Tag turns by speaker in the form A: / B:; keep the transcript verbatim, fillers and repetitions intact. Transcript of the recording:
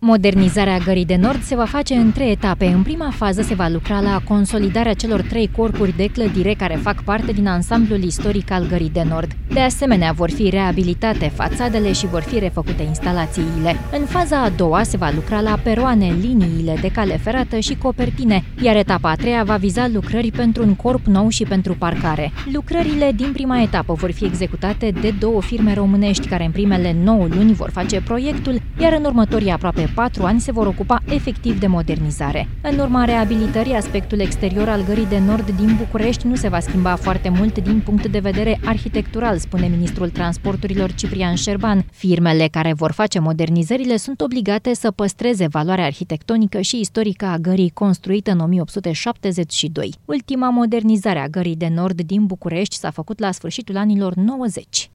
A: Modernizarea Gării de Nord se va face în trei etape. În prima fază se va lucra la consolidarea celor trei corpuri de clădire care fac parte din ansamblul istoric al Gării de Nord. De asemenea, vor fi reabilitate fațadele și vor fi refăcute instalațiile. În faza a doua se va lucra la peroane, liniile de cale ferată și copertine, iar etapa a treia va viza lucrări pentru un corp nou și pentru parcare. Lucrările din prima etapă vor fi executate de două firme românești care în primele nouă luni vor face proiectul, iar în următorii aproape patru ani se vor ocupa efectiv de modernizare. În urma reabilitării, aspectul exterior al Gării de Nord din București nu se va schimba foarte mult din punct de vedere arhitectural, spune ministrul transporturilor Ciprian Șerban. Firmele care vor face modernizările sunt obligate să păstreze valoarea arhitectonică și istorică a gării, construită în o mie opt sute șaptezeci și doi. Ultima modernizare a Gării de Nord din București s-a făcut la sfârșitul anilor nouăzeci.